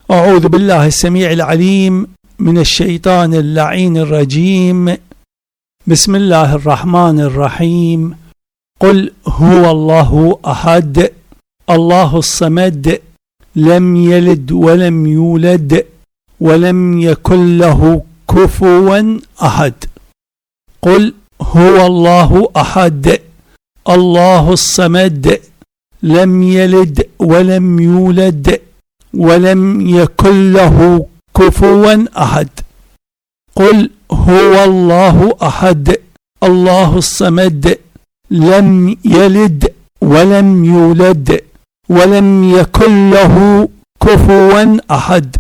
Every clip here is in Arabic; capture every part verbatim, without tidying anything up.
أعوذ بالله السميع العليم من الشيطان اللعين الرجيم. بسم الله الرحمن الرحيم. قل هو الله أحد الله الصمد لم يلد ولم يولد ولم يكن له كفوا أحد. قل هو الله أحد الله الصمد لم يلد ولم يولد ولم يكن له كفوا أحد. قل هو الله أحد الله الصمد لم يلد ولم يولد ولم يكن له كفوا أحد.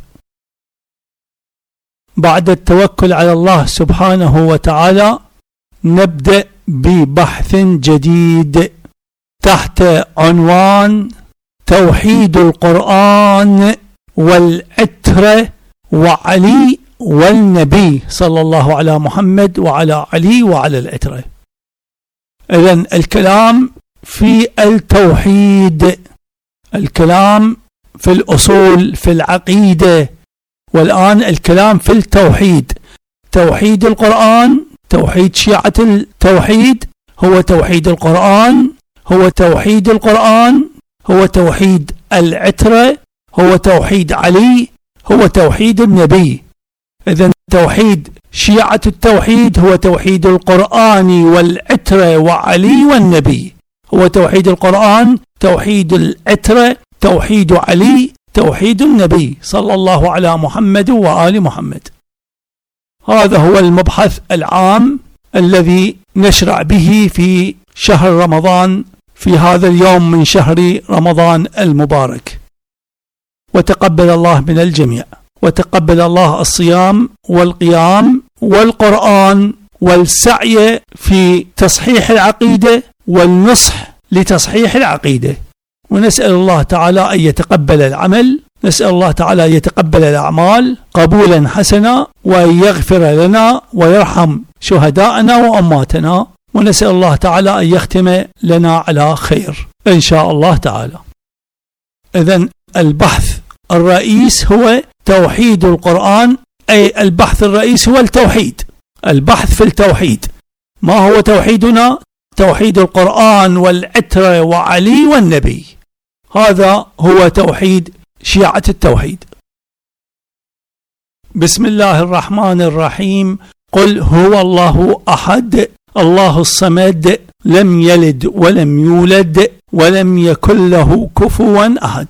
بعد التوكل على الله سبحانه وتعالى نبدأ ببحث جديد تحت عنوان توحيد القرآن والعترة وعلي والنبي صلى الله على محمد وعلى علي وعلى العترة. إذن الكلام في التوحيد، الكلام في الأصول في العقيدة، والآن الكلام في التوحيد. توحيد القرآن، توحيد شيعة التوحيد هو توحيد القرآن، هو توحيد القرآن هو توحيد العترة، هو توحيد علي، هو توحيد النبي. إذن توحيد شيعة التوحيد هو توحيد القرآن والعترة وعلي والنبي. هو توحيد القرآن، توحيد العترة، توحيد علي، توحيد النبي صلى الله على محمد وآل محمد. هذا هو المبحث العام الذي نشرع به في شهر رمضان في هذا اليوم من شهر رمضان المبارك. وتقبل الله من الجميع، وتقبل الله الصيام والقيام والقرآن والسعي في تصحيح العقيدة والنصح لتصحيح العقيدة. ونسأل الله تعالى أن يتقبل العمل، نسأل الله تعالى أن يتقبل الأعمال قبولا حسنا، وأن يغفر لنا ويرحم شهداءنا وأماتنا، ونسأل الله تعالى أن يختم لنا على خير إن شاء الله تعالى. إذن البحث الرئيس هو توحيد القرآن، أي البحث الرئيس هو التوحيد، البحث في التوحيد. ما هو توحيدنا؟ توحيد القرآن والعترة وعلي والنبي. هذا هو توحيد شيعة التوحيد. بسم الله الرحمن الرحيم. قل هو الله أحد الله الصمد لم يلد ولم يولد ولم يكن له كفوا أحد.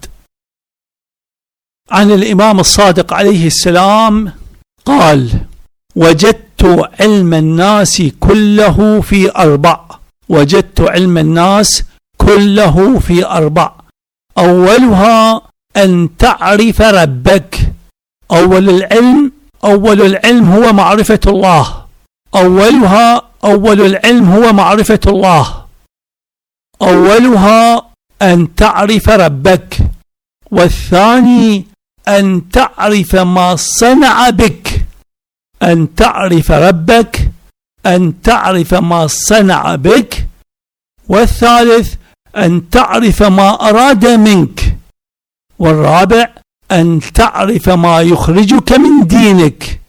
عن الإمام الصادق عليه السلام قال: وجدت علم الناس كله في أربع وجدت علم الناس كله في أربع أولها أن تعرف ربك. أول العلم أول العلم هو معرفة الله، أولها أول العلم هو معرفة الله، أولها أن تعرف ربك، والثاني أن تعرف ما صنع بك، أن تعرف ربك، أن تعرف ما صنع بك، والثالث أن تعرف ما أراد منك، والرابع أن تعرف ما يخرجك من دينك.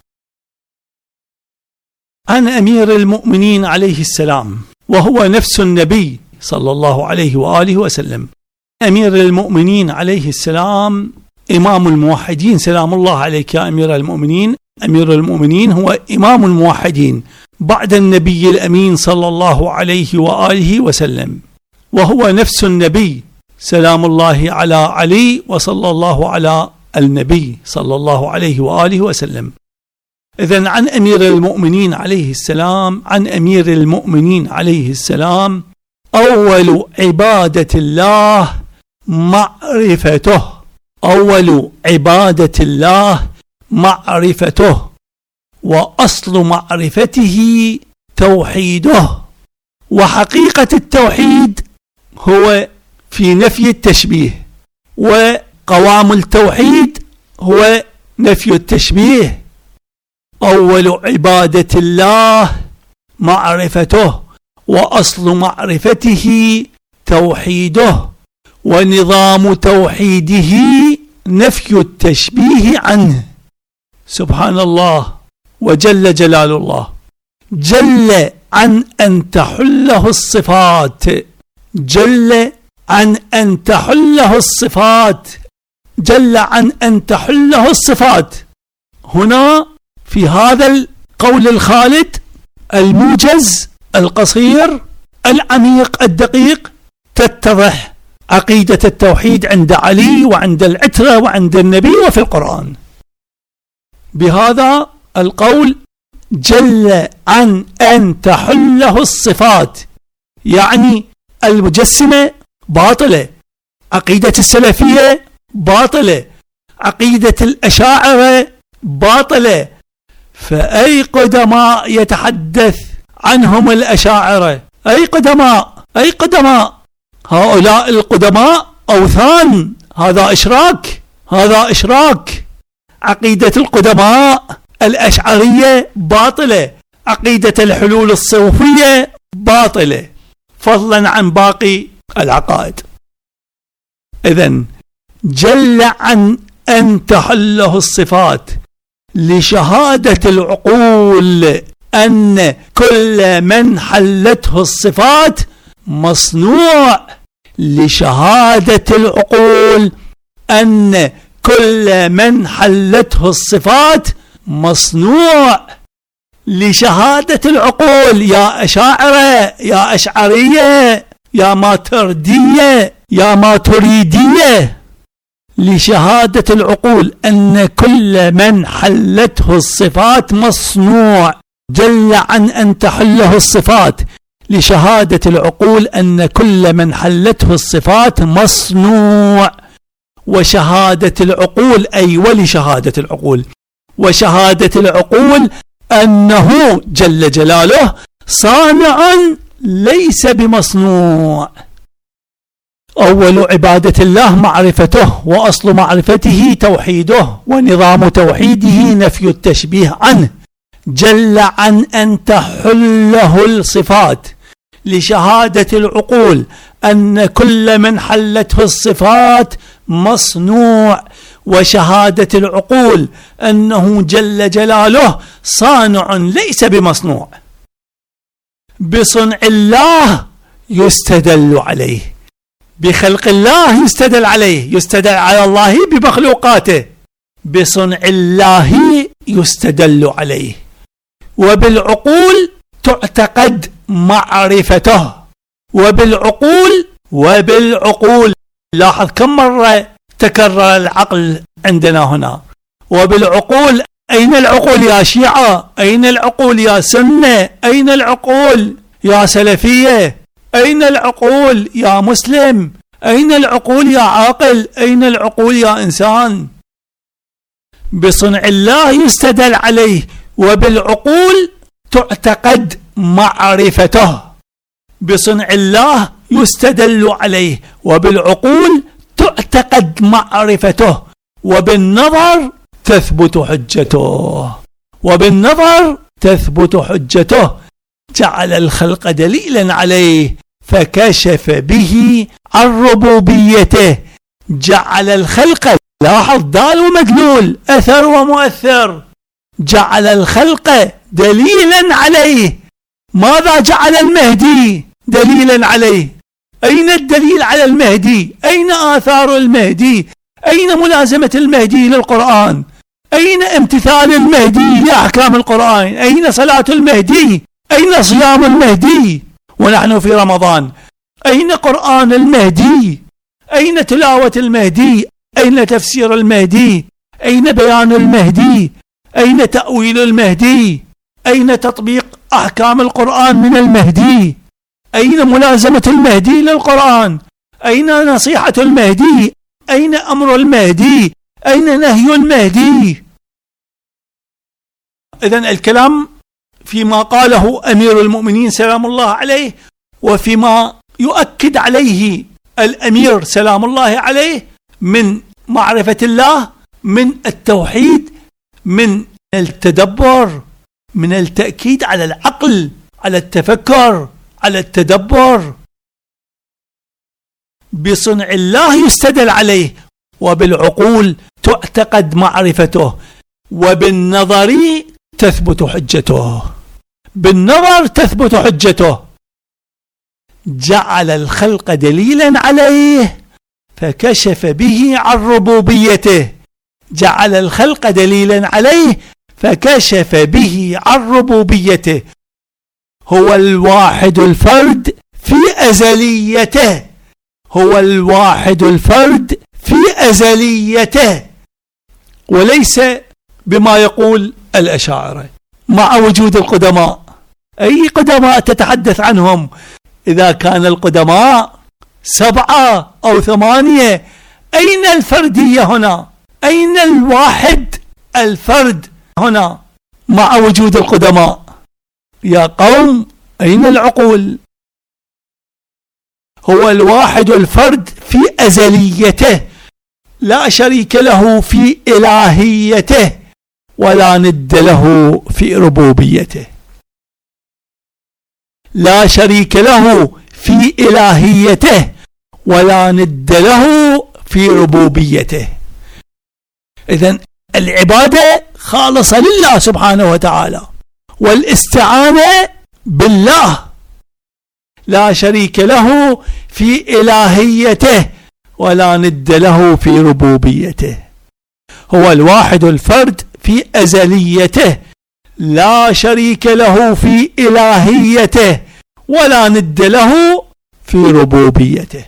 عن أمير المؤمنين عليه السلام وهو نفس النبي صلى الله عليه وآله وسلم. أمير المؤمنين عليه السلام إمام الموحدين، سلام الله عليك يا أمير المؤمنين. أمير المؤمنين هو إمام الموحدين بعد النبي الأمين صلى الله عليه وآله وسلم، وهو نفس النبي، سلام الله على علي وصلى الله على النبي صلى الله عليه وآله وسلم. إذن عن أمير المؤمنين عليه السلام عن أمير المؤمنين عليه السلام أول عبادة الله معرفته، أول عبادة الله معرفته، وأصل معرفته توحيده. وحقيقة التوحيد هو في نفي التشبيه، وقوام التوحيد هو نفي التشبيه. أول عبادة الله معرفته، وأصل معرفته توحيده، ونظام توحيده نفي التشبيه عنه. سبحان الله وجل جلال الله. جل عن أن تحله الصفات، جل عن أن تحله الصفات، جل عن أن تحله الصفات. هنا في هذا القول الخالد الموجز القصير العميق الدقيق تتضح عقيدة التوحيد عند علي وعند العترة وعند النبي وفي القرآن. بهذا القول جل عن أن تحله الصفات، يعني المجسمة باطلة، عقيدة السلفية باطلة، عقيدة الأشاعرة باطلة. فأي قدماء يتحدث عنهم الأشاعرة؟ أي قدماء؟ أي قدماء؟ هؤلاء القدماء أوثان، هذا إشراك، هذا إشراك. عقيدة القدماء الأشعرية باطلة، عقيدة الحلول الصوفية باطلة، فضلا عن باقي العقائد. إذن جل عن أن تحله الصفات لشهادة العقول أن كل من حلته الصفات مصنوع، لشهادة العقول أن كل من حلته الصفات مصنوع، لشهادة العقول. يا أشاعرة، يا أشعرية، يا ماتردية، يا ماتريدية، لشهادة العقول أن كل من حلته الصفات مصنوع. جل عن أن تحله الصفات لشهادة العقول أن كل من حلته الصفات مصنوع. وشهادة العقول أي ولشهادة العقول، وشهادة العقول أنه جل جلاله صانع ليس بمصنوع. أول عبادة الله معرفته، وأصل معرفته توحيده، ونظام توحيده نفي التشبيه عنه. جل عن أن تحله الصفات لشهادة العقول أن كل من حلته الصفات مصنوع، وشهادة العقول أنه جل جلاله صانع ليس بمصنوع. بصنع الله يستدل عليه، بخلق الله يستدل عليه، يستدل على الله بمخلوقاته. بصنع الله يستدل عليه، وبالعقول تعتقد معرفته، وبالعقول وبالعقول. لاحظ كم مرة تكرر العقل عندنا هنا. وبالعقول، أين العقول يا شيعة؟ أين العقول يا سنة؟ أين العقول يا سلفية؟ أين العقول يا مسلم؟ أين العقول يا عاقل؟ أين العقول يا إنسان؟ بصنع الله يستدل عليه، وبالعقول تعتقد معرفته. بصنع الله يستدل عليه، وبالعقول تعتقد معرفته، وبالنظر تثبت حجته، وبالنظر تثبت حجته. جعل الخلق دليلا عليه فكشف به عن ربوبيته. جعل الخلق، لاحظ دال ومدلول، أثر ومؤثر. جعل الخلق دليلا عليه. ماذا جعل المهدي دليلا عليه؟ أين الدليل على المهدي؟ أين آثار المهدي؟ أين ملازمة المهدي للقرآن؟ أين امتثال المهدي لأحكام القرآن؟ أين صلاة المهدي؟ أين صيام المهدي ونحن في رمضان؟ أين قرآن المهدي؟ أين تلاوة المهدي؟ أين تفسير المهدي؟ أين بيان المهدي؟ أين تأويل المهدي؟ أين تطبيق أحكام القرآن من المهدي؟ أين ملازمة المهدي للقرآن؟ أين نصيحة المهدي؟ أين أمر المهدي؟ أين نهي المهدي؟ إذن الكلام فيما قاله أمير المؤمنين سلام الله عليه، وفيما يؤكد عليه الأمير سلام الله عليه من معرفة الله، من التوحيد، من التدبر، من التأكيد على العقل، على التفكر، على التدبر. بصنع الله يستدل عليه، وبالعقول تعتقد معرفته، وبالنظر تثبت حجته. بالنظر تثبت حجته. جعل الخلق دليلا عليه فكشف به عن ربوبيته. جعل الخلق دليلا عليه فكشف به عن ربوبيته. هو الواحد الفرد في أزليته. هو الواحد الفرد في أزليته، وليس بما يقول الأشاعرة مع وجود القدماء. أي قدماء تتحدث عنهم؟ إذا كان القدماء سبعة أو ثمانية، أين الفردية هنا؟ أين الواحد الفرد هنا مع وجود القدماء؟ يا قوم، أين العقول؟ هو الواحد الفرد في أزليته، لا شريك له في إلهيته، ولا ند له في ربوبيته. لا شريك له في إلهيته، ولا ند له في ربوبيته. إذن العبادة خالصة لله سبحانه وتعالى، والاستعانة بالله. لا شريك له في إلهيته، ولا ند له في ربوبيته. هو الواحد الفرد في أزليته، لا شريك له في إلهيته، ولا ند له في ربوبيته.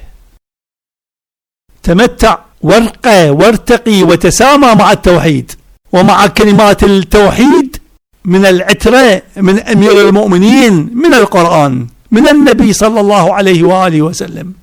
تمتع وارقى وارتقي وتسامى مع التوحيد ومع كلمات التوحيد من العترة، من أمير المؤمنين، من القرآن، من النبي صلى الله عليه وآله وسلم.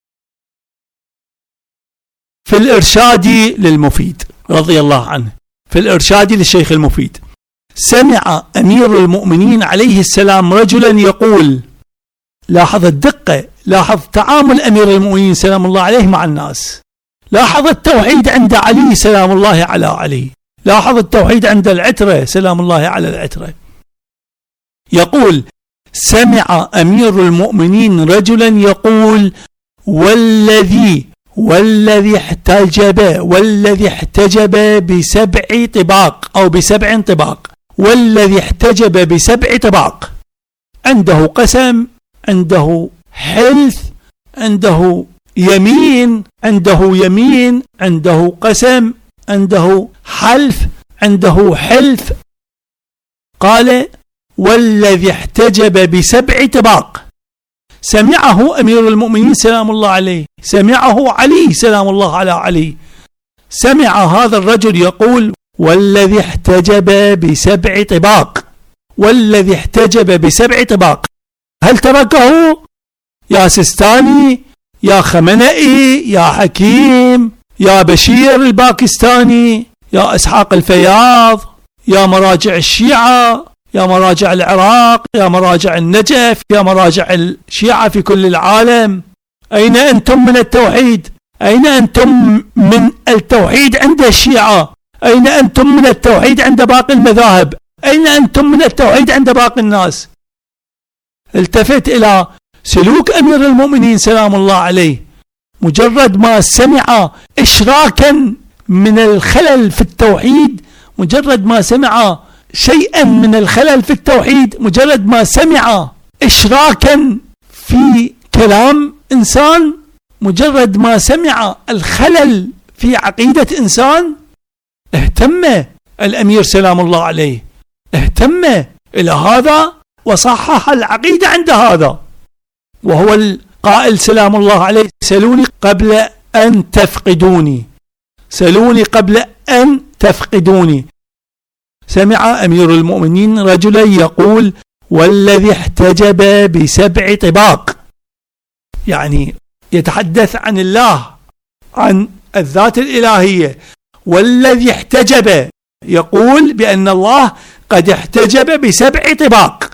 في الإرشاد للمفيد رضي الله عنه، في الإرشاد للشيخ المفيد، سمع أمير المؤمنين عليه السلام رجلا يقول، لاحظ الدقة، لاحظ تعامل أمير المؤمنين سلام الله عليه مع الناس، لاحظ التوحيد عند علي سلام الله على علي، لاحظ التوحيد عند العترة سلام الله على العترة. يقول: سمع أمير المؤمنين رجلا يقول: والذي والذي احتجب والذي احتجب بسبع طباق أو بسبع طباق والذي احتجب بسبع طباق. عنده قسم، عنده حلف، عنده يمين، عنده يمين، عنده قسم، عنده حلف، عنده حلف. قال: والذي احتجب بسبع طباق. سمعه أمير المؤمنين سلام الله عليه، سمعه علي سلام الله على علي، سمع هذا الرجل يقول: والذي احتجب بسبع طباق، والذي احتجب بسبع طباق. هل تركه؟ يا سستاني، يا خمنئي، يا حكيم، يا بشير الباكستاني، يا إسحاق الفياض، يا مراجع الشيعة، يا مراجع العراق، يا مراجع النجف، يا مراجع الشيعة في كل العالم، أين أنتم من التوحيد؟ أين أنتم من التوحيد عند الشيعة؟ أين أنتم من التوحيد عند باقي المذاهب؟ أين أنتم من التوحيد عند باقي الناس؟ التفت إلى سلوك أمير المؤمنين سلام الله عليه، مجرد ما سمع إشراكا من الخلل في التوحيد، مجرد ما سمع شيئا من الخلل في التوحيد، مجرد ما سمع إشراكا في كلام إنسان، مجرد ما سمع الخلل في عقيدة إنسان، اهتم الأمير سلام الله عليه، اهتم إلى هذا وصحح العقيدة عند هذا. وهو القائل سلام الله عليه: سلوني قبل أن تفقدوني، سلوني قبل أن تفقدوني. سمع أمير المؤمنين رجلا يقول: والذي احتجب بسبع طباق، يعني يتحدث عن الله، عن الذات الإلهية. والذي احتجب، يقول بأن الله قد احتجب بسبع طباق.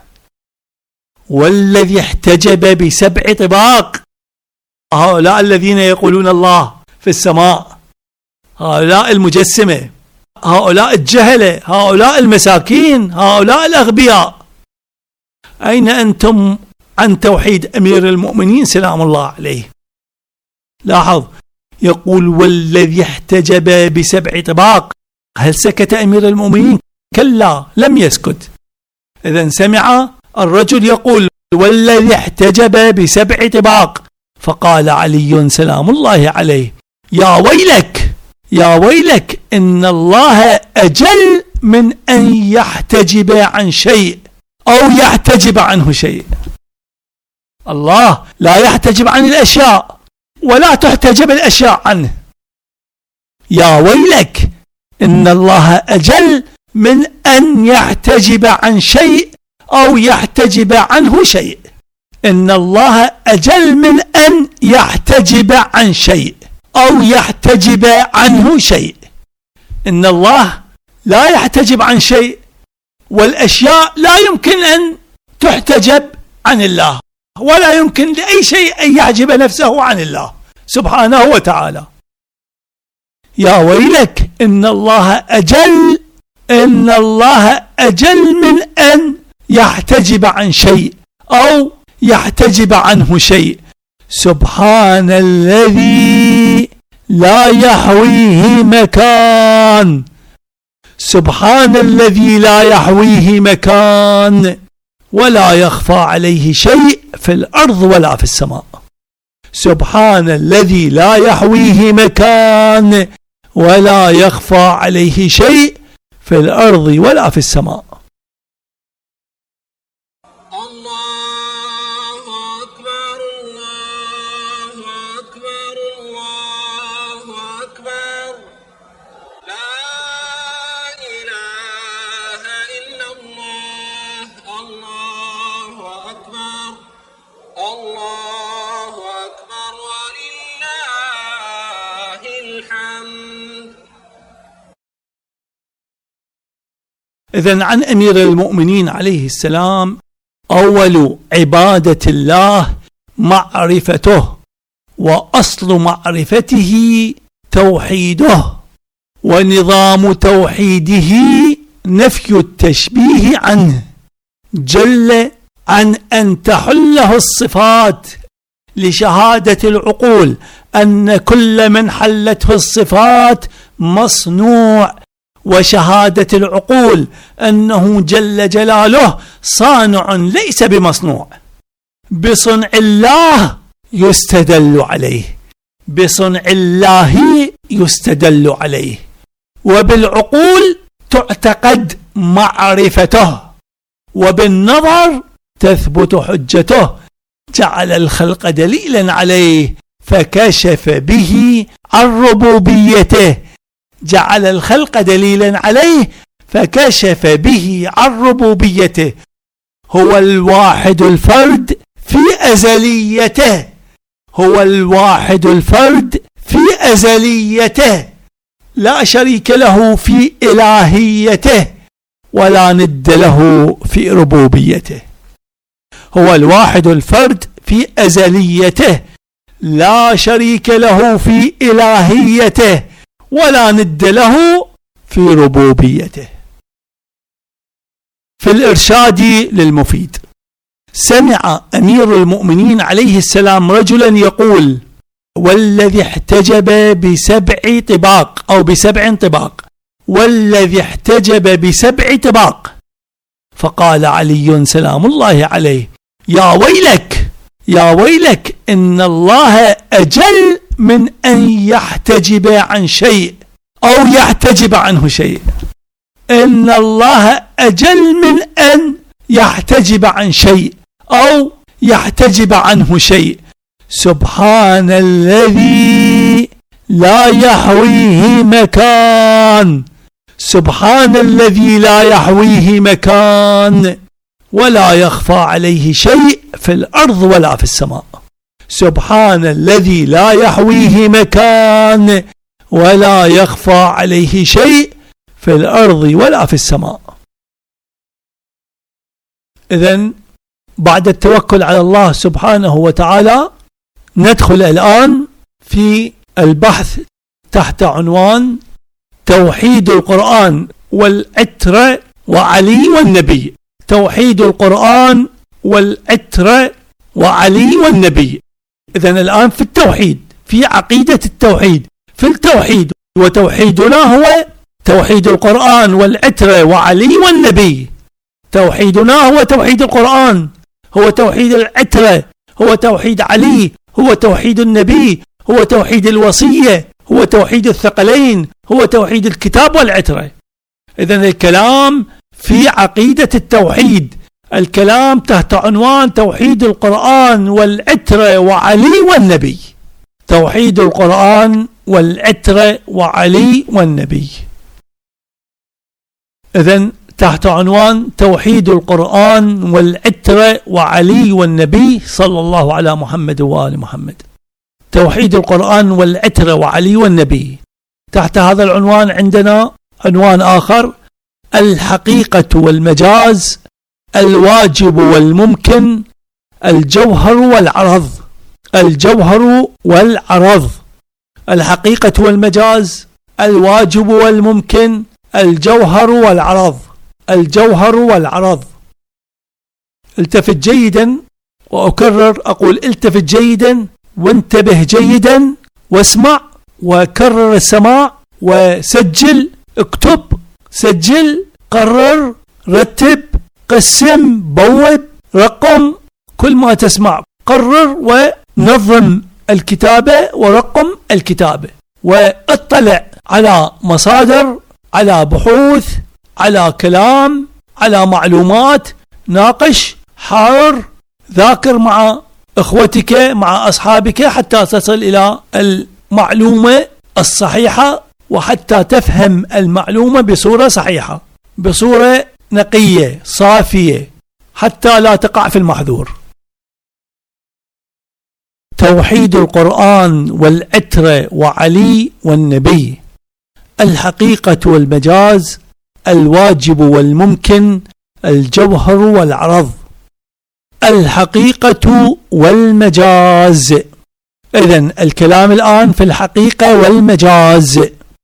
والذي احتجب بسبع طباق، هؤلاء الذين يقولون الله في السماء، هؤلاء المجسمة، هؤلاء الجهلة، هؤلاء المساكين، هؤلاء الأغبياء، أين أنتم عن توحيد أمير المؤمنين سلام الله عليه؟ لاحظ، يقول والذي احتجب بسبع طباق. هل سكت أمير المؤمنين؟ كلا، لم يسكت. إذن سمع الرجل يقول والذي احتجب بسبع طباق، فقال علي سلام الله عليه يا ويلك يا ويلك إن الله أجل من أن يحتجب عن شيء أو يحتجب عنه شيء. الله لا يحتجب عن الأشياء ولا تحتجب الأشياء عنه. يا ويلك إن الله أجل من أن يحتجب عن شيء أو يحتجب عنه شيء. إن الله أجل من أن يحتجب عن شيء أو يحتجب عنه شيء. إن الله لا يحتجب عن شيء، والأشياء لا يمكن أن تحتجب عن الله، ولا يمكن لأي شيء أن يحجب نفسه عن الله سبحانه وتعالى. يا ويلك إن الله أجل إن الله أجل من أن يحتجب عن شيء أو يحتجب عنه شيء. سبحان الذي لا يحويه مكان سبحان الذي لا يحويه مكان ولا يخفى عليه شيء في الأرض ولا في السماء. سبحان الذي لا يحويه مكان ولا يخفى عليه شيء في الأرض ولا في السماء. الله أكبر الله أكبر الله أكبر لا إله إلا الله. الله أكبر الله أكبر ولله الحمد. إذن عن أمير المؤمنين عليه السلام: أول عبادة الله معرفته، وأصل معرفته توحيده، ونظام توحيده نفي التشبيه عنه جل عن أن تحله الصفات، لشهادة العقول أن كل من حلته الصفات مصنوع، وشهادة العقول أنه جل جلاله صانع ليس بمصنوع. بصنع الله يستدل عليه بصنع الله يستدل عليه وبالعقول تعتقد معرفته، وبالنظر تثبت حجته. جعل الخلق دليلا عليه فكشف به عن ربوبيته جعل الخلق دليلا عليه فكشف به عن ربوبيته. هو الواحد الفرد في أزليته هو الواحد الفرد في أزليته لا شريك له في إلهيته ولا ند له في ربوبيته. هو الواحد الفرد في أزليته لا شريك له في إلهيته ولا ند له في ربوبيته. في الإرشاد للمفيد: سمع أمير المؤمنين عليه السلام رجلا يقول: والذي احتجب بسبع طباق أو بسبع طباق والذي احتجب بسبع طباق. فقال علي سلام الله عليه: يا ويلك يا ويلك إن الله أجل من أن يحتجب عن شيء أو يحتجب عنه شيء. إن الله أجل من أن يحتجب عن شيء أو يحتجب عنه شيء. سبحان الذي لا يحويه مكان سبحان الذي لا يحويه مكان ولا يخفى عليه شيء في الأرض ولا في السماء. سبحان الذي لا يحويه مكان ولا يخفى عليه شيء في الأرض ولا في السماء. إذن بعد التوكل على الله سبحانه وتعالى ندخل الآن في البحث تحت عنوان توحيد القرآن والعترة وعلي والنبي. توحيد القرآن والعترة وعلي والنبي. إذن الآن في التوحيد في عقيدة التوحيد. في التوحيد، وتوحيدنا هو توحيد القرآن والعترة وعلي والنبي. توحيدنا هو توحيد القرآن، هو توحيد العترة، هو توحيد علي، هو توحيد النبي، هو توحيد الوصية، هو توحيد الثقلين، هو توحيد الكتاب والعترة. إذن الكلام في عقيدة التوحيد، الكلام تحت عنوان توحيد القرآن والعترة وعلي والنبي. توحيد القرآن والعترة وعلي والنبي. إذن تحت عنوان توحيد القرآن والعترة وعلي والنبي صلى الله على محمد وآل محمد. توحيد القرآن والعترة وعلي والنبي. تحت هذا العنوان عندنا عنوان آخر: الحقيقة والمجاز، الواجب والممكن، الجوهر والعرض. الجوهر والعرض. الحقيقة والمجاز، الواجب والممكن، الجوهر والعرض. الجوهر والعرض. التفت جيدا، وأكرر أقول التفت جيدا وانتبه جيدا واسمع وكرر السماع وسجل، اكتب، سجل، قرر، رتب، قسم، بوب، رقم، كل ما تسمع قرر ونظم الكتابة ورقم الكتابة، واطلع على مصادر، على بحوث، على كلام، على معلومات، ناقش، حاور، ذاكر مع اخوتك، مع اصحابك، حتى تصل الى المعلومة الصحيحة، وحتى تفهم المعلومة بصورة صحيحة، بصورة نقية صافية، حتى لا تقع في المحذور. توحيد القرآن والعترة وعلي والنبي. الحقيقة والمجاز، الواجب والممكن، الجوهر والعرض. الحقيقة والمجاز. إذن الكلام الآن في الحقيقة والمجاز،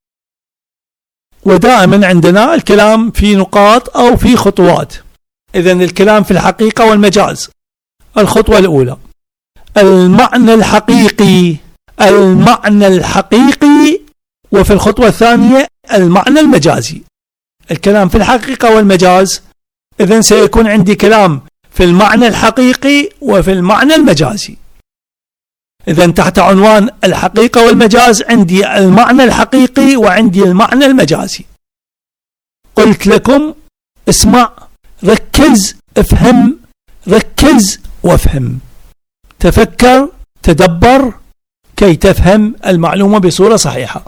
ودائما عندنا الكلام في نقاط أو في خطوات. إذن الكلام في الحقيقة والمجاز. الخطوة الأولى: المعنى الحقيقي. المعنى الحقيقي. وفي الخطوة الثانية المعنى المجازي. الكلام في الحقيقة والمجاز، إذن سيكون عندي كلام في المعنى الحقيقي وفي المعنى المجازي. إذن تحت عنوان الحقيقة والمجاز عندي المعنى الحقيقي وعندي المعنى المجازي. قلت لكم اسمع، ركز، افهم، ركز وافهم، تفكر، تدبر كي تفهم المعلومة بصورة صحيحة.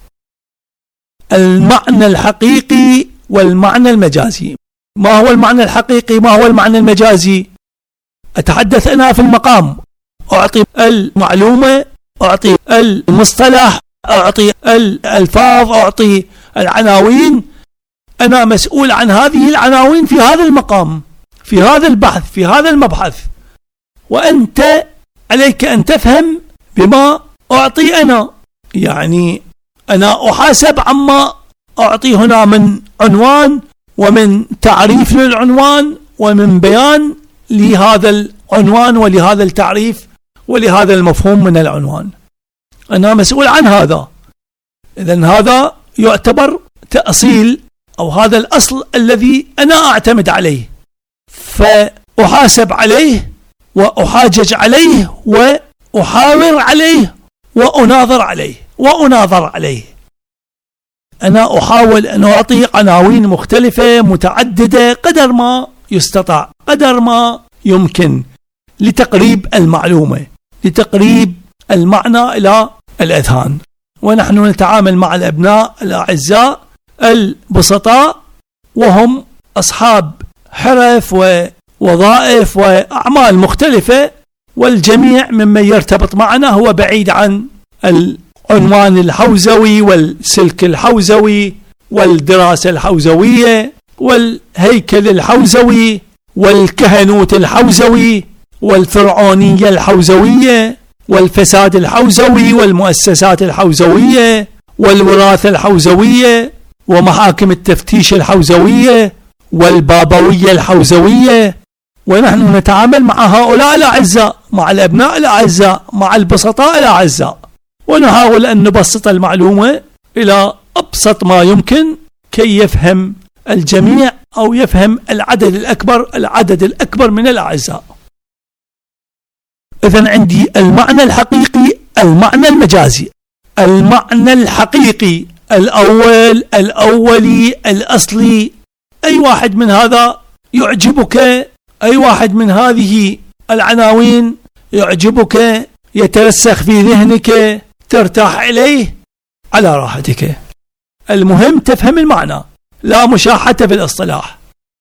المعنى الحقيقي والمعنى المجازي. ما هو المعنى الحقيقي؟ ما هو المعنى المجازي؟ أتحدث أنا في المقام، أعطي المعلومة، أعطي المصطلح، أعطي الألفاظ، أعطي العناوين. أنا مسؤول عن هذه العناوين في هذا المقام، في هذا البحث، في هذا المبحث، وأنت عليك أن تفهم بما أعطي أنا. يعني أنا أحاسب عما أعطي هنا من عنوان ومن تعريف للعنوان ومن بيان لهذا العنوان ولهذا التعريف ولهذا المفهوم من العنوان. أنا مسؤول عن هذا. إذن هذا يعتبر تأصيل، أو هذا الأصل الذي أنا أعتمد عليه، فأحاسب عليه وأحاجج عليه وأحاور عليه وأناظر عليه وأناظر عليه. أنا أحاول أن أعطي عناوين مختلفة متعددة قدر ما يستطاع، قدر ما يمكن، لتقريب المعلومة، لتقريب المعنى إلى الأذهان. ونحن نتعامل مع الأبناء الأعزاء البسطاء، وهم أصحاب حرف ووظائف وأعمال مختلفة، والجميع ممن يرتبط معنا هو بعيد عن العنوان الحوزوي والسلك الحوزوي والدراسة الحوزوية والهيكل الحوزوي والكهنوت الحوزوي والفرعونية الحوزوية والفساد الحوزوي والمؤسسات الحوزوية والوراثة الحوزوية ومحاكم التفتيش الحوزوية والبابوية الحوزوية. ونحن نتعامل مع هؤلاء الأعزاء، مع الأبناء الأعزاء، مع البسطاء الأعزاء. ونحاول أن نبسط المعلومة إلى أبسط ما يمكن كي يفهم الجميع أو يفهم العدد الأكبر العدد الأكبر من الأعزاء. إذن عندي المعنى الحقيقي، المعنى المجازي. المعنى الحقيقي الأول، الأولي، الأصلي، أي واحد من هذا يعجبك، أي واحد من هذه العناوين يعجبك، يترسخ في ذهنك، ترتاح إليه، على راحتك. المهم تفهم المعنى، لا مشاحة في الاصطلاح.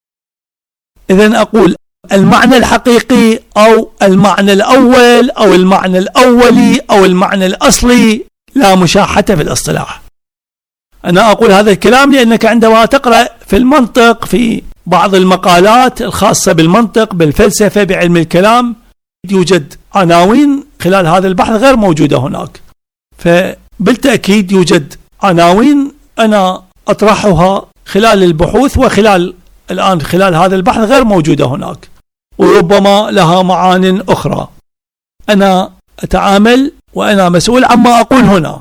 إذن أقول المعنى الحقيقي أو المعنى الأول أو المعنى الأولي أو المعنى الأصلي، لا مشاحة في الاصطلاح. أنا أقول هذا الكلام لأنك عندما تقرأ في المنطق في بعض المقالات الخاصة بالمنطق، بالفلسفة، بعلم الكلام، يوجد عناوين خلال هذا البحث غير موجودة هناك. فبالتأكيد يوجد عناوين أنا أطرحها خلال البحوث وخلال الآن خلال هذا البحث غير موجودة هناك، وربما لها معان أخرى. أنا أتعامل وأنا مسؤول عما أقول هنا،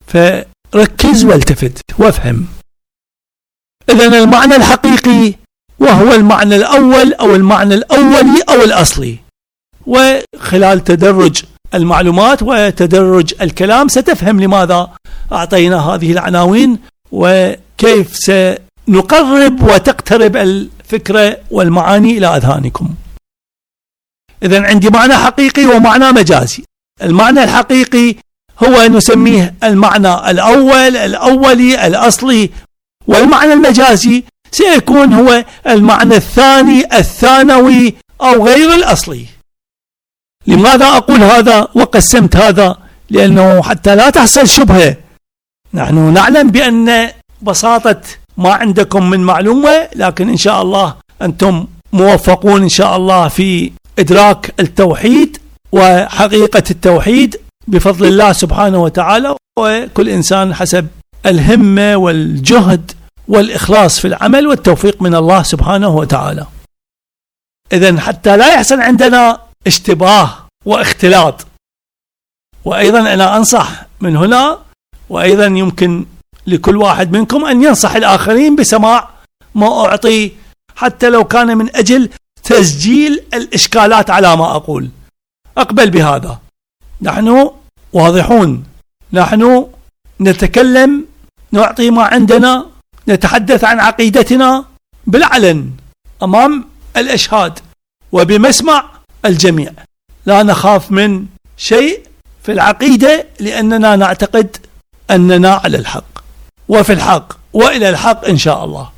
فركز والتفت وافهم. إذن المعنى الحقيقي وهو المعنى الأول أو المعنى الأولي أو الأصلي. وخلال تدرج المعلومات وتدرج الكلام ستفهم لماذا أعطينا هذه العناوين وكيف سنقرب وتقترب الفكرة والمعاني إلى أذهانكم. إذن عندي معنى حقيقي ومعنى مجازي. المعنى الحقيقي هو نسميه المعنى الأول، الأولي، الأصلي، والمعنى المجازي سيكون هو المعنى الثاني، الثانوي، أو غير الأصلي. لماذا أقول هذا وقسمت هذا؟ لأنه حتى لا تحصل شبهة. نحن نعلم بأن بساطة ما عندكم من معلومة، لكن إن شاء الله أنتم موفقون إن شاء الله في إدراك التوحيد وحقيقة التوحيد بفضل الله سبحانه وتعالى، وكل إنسان حسب الهمة والجهد والإخلاص في العمل والتوفيق من الله سبحانه وتعالى. إذن حتى لا يحصل عندنا اشتباه واختلاط. وأيضا أنا أنصح من هنا، وأيضا يمكن لكل واحد منكم أن ينصح الآخرين بسماع ما أعطي، حتى لو كان من أجل تسجيل الإشكالات على ما أقول. أقبل بهذا. نحن واضحون، نحن نتكلم، نعطي ما عندنا، نتحدث عن عقيدتنا بالعلن أمام الأشهاد وبمسمع الجميع. لا نخاف من شيء في العقيدة، لأننا نعتقد أننا على الحق وفي الحق وإلى الحق إن شاء الله.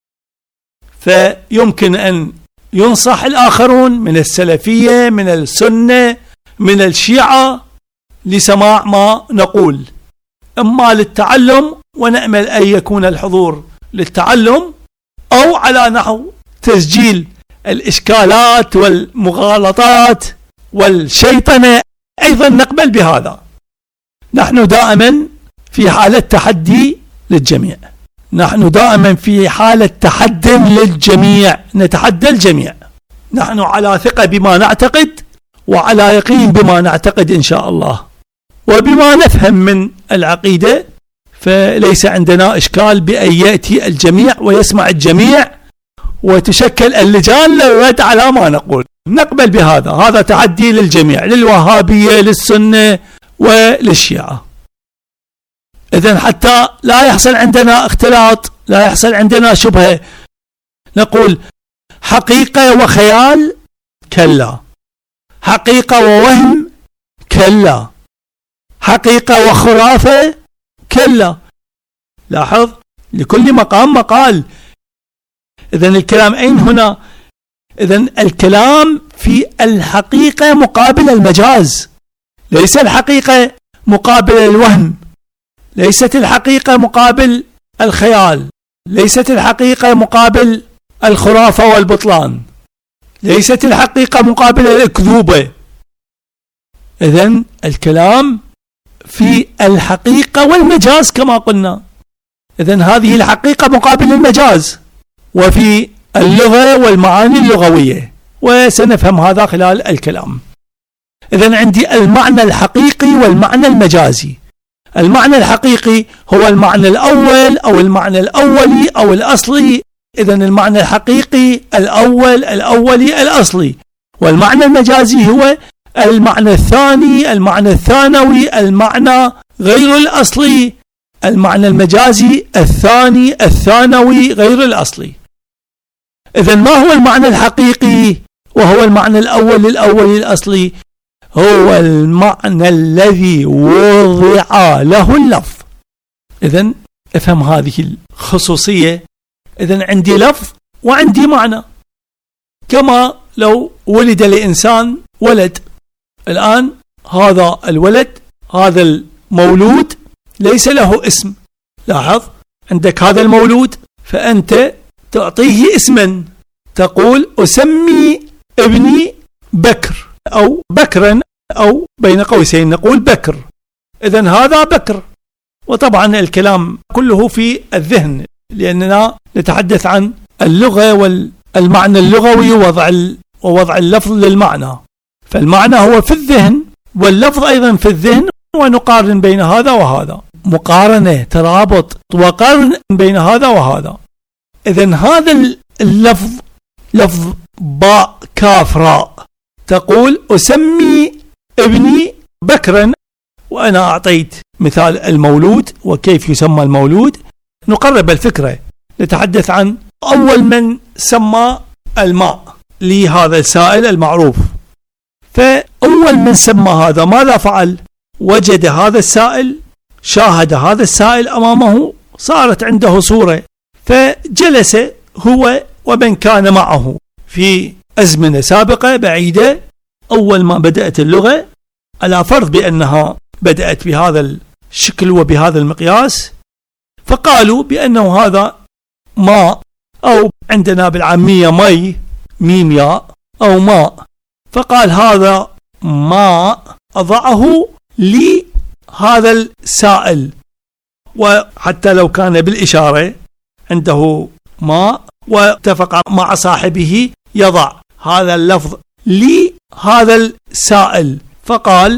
فيمكن أن ينصح الآخرون من السلفية، من السنة، من الشيعة لسماع ما نقول، إما للتعلم ونأمل أن يكون الحضور للتعلم، أو على نحو تسجيل الإشكالات والمغالطات والشيطنة. أيضا نقبل بهذا. نحن دائما في حالة تحدي للجميع، نحن دائما في حالة تحدي للجميع، نتحدى الجميع. نحن على ثقة بما نعتقد وعلى يقين بما نعتقد إن شاء الله، وبما نفهم من العقيدة، فليس عندنا إشكال بأن يأتي الجميع ويسمع الجميع وتشكل اللجان للرد على ما نقول. نقبل بهذا. هذا تحدي للجميع، للوهابية، للسنة، وللشيعة. إذن حتى لا يحصل عندنا اختلاط، لا يحصل عندنا شبهة، نقول حقيقة وخيال كلا، حقيقة ووهم كلا، حقيقة وخرافة كلا. لاحظ لكل مقام مقال. إذن الكلام أين هنا؟ إذن الكلام في الحقيقة مقابل المجاز، ليس الحقيقة مقابل الوهم، ليست الحقيقة مقابل الخيال، ليست الحقيقة مقابل الخرافة والبطلان، ليست الحقيقة مقابل الأكذوبة. إذن الكلام في الحقيقة والمجاز كما قلنا. إذن هذه الحقيقة مقابل المجاز، وفي اللغة والمعاني اللغوية، وسنفهم هذا خلال الكلام. إذن عندي المعنى الحقيقي والمعنى المجازي. المعنى الحقيقي هو المعنى الأول أو المعنى الأولي أو الأصلي. إذن المعنى الحقيقي الأول الأولي الأصلي، والمعنى المجازي هو المعنى الثاني المعنى الثانوي المعنى غير الأصلي، المعنى المجازي الثاني الثانوي غير الأصلي. إذن ما هو المعنى الحقيقي وهو المعنى الأول الأولي الأصلي؟ هو المعنى الذي وضع له اللفظ. إذن افهم هذه الخصوصية. إذن عندي لفظ وعندي معنى، كما لو ولد لإنسان ولد. الآن هذا الولد هذا المولود ليس له اسم. لاحظ، عندك هذا المولود فأنت تعطيه اسما، تقول أسمي ابني بكر أو بكرا، أو بين قوسين نقول بكر. إذن هذا بكر. وطبعا الكلام كله في الذهن، لأننا نتحدث عن اللغة والمعنى اللغوي ووضع ووضع اللفظ للمعنى. فالمعنى هو في الذهن واللفظ أيضا في الذهن، ونقارن بين هذا وهذا، مقارنة ترابط وقارن بين هذا وهذا. إذن هذا اللفظ لفظ باء كاف راء، تقول أسمي ابني بكرا، وأنا أعطيت مثال المولود وكيف يسمى المولود. نقرب الفكرة، نتحدث عن أول من سمى الماء لهذا السائل المعروف. فأول من سمى هذا ماذا فعل؟ وجد هذا السائل، شاهد هذا السائل أمامه، صارت عنده صورة، فجلس هو ومن كان معه في أزمنة سابقة بعيدة. أول ما بدأت اللغة، على فرض بأنها بدأت بهذا الشكل وبهذا المقياس، فقالوا بأنه هذا ماء، أو عندنا بالعامية مي ميم ياء أو ماء. فقال هذا ماء أضعه لهذا السائل، وحتى لو كان بالإشارة عنده ماء واتفق مع صاحبه يضع هذا اللفظ لهذا السائل، فقال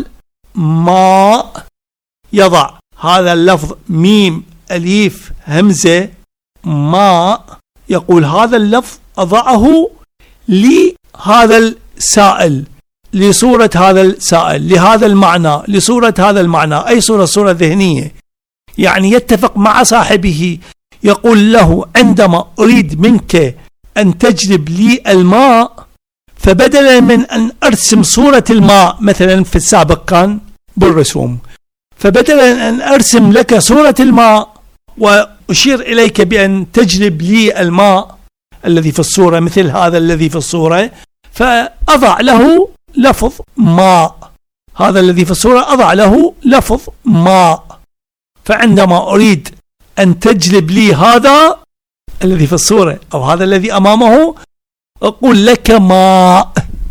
ماء، يضع هذا اللفظ ميم أليف همزة ماء، يقول هذا اللفظ أضعه لهذا السائل، لصورة هذا السائل، لهذا المعنى، لصورة هذا المعنى. أي صورة؟ صورة ذهنية. يعني يتفق مع صاحبه، يقول له عندما أريد منك أن تجلب لي الماء، فبدلا من أن أرسم صورة الماء مثلا في السابق كان بالرسوم، فبدلا أن أرسم لك صورة الماء وأشير إليك بأن تجلب لي الماء الذي في الصورة مثل هذا الذي في الصورة، فأضع له لفظ ماء. هذا الذي في الصورة أضع له لفظ ماء. فعندما أريد أن تجلب لي هذا الذي في الصورة أو هذا الذي أمامه، أقول لك ماء.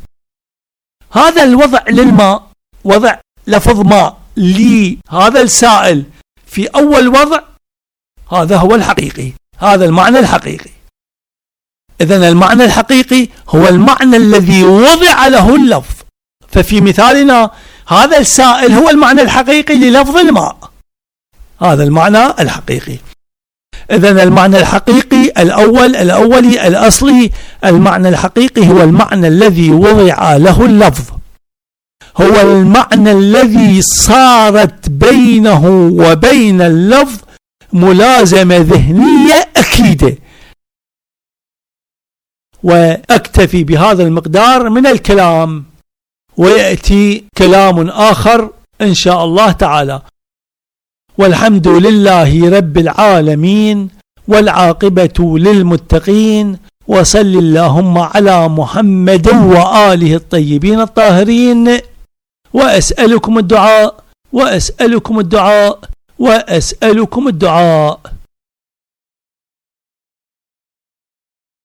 هذا الوضع للماء، وضع لفظ ماء لهذا السائل في أول وضع، هذا هو الحقيقي، هذا المعنى الحقيقي. إذن المعنى الحقيقي هو المعنى الذي وضع له اللفظ. ففي مثالنا هذا السائل هو المعنى الحقيقي للفظ الماء، هذا المعنى الحقيقي. إذن المعنى الحقيقي الأول الأولي الأصلي، المعنى الحقيقي هو المعنى الذي وضع له اللفظ، هو المعنى الذي صارت بينه وبين اللفظ ملازمة ذهنية أكيدة. وأكتفي بهذا المقدار من الكلام، ويأتي كلام آخر إن شاء الله تعالى. والحمد لله رب العالمين، والعاقبة للمتقين، وصل اللهم على محمد وآله الطيبين الطاهرين. وأسألكم الدعاء وأسألكم الدعاء وأسألكم الدعاء.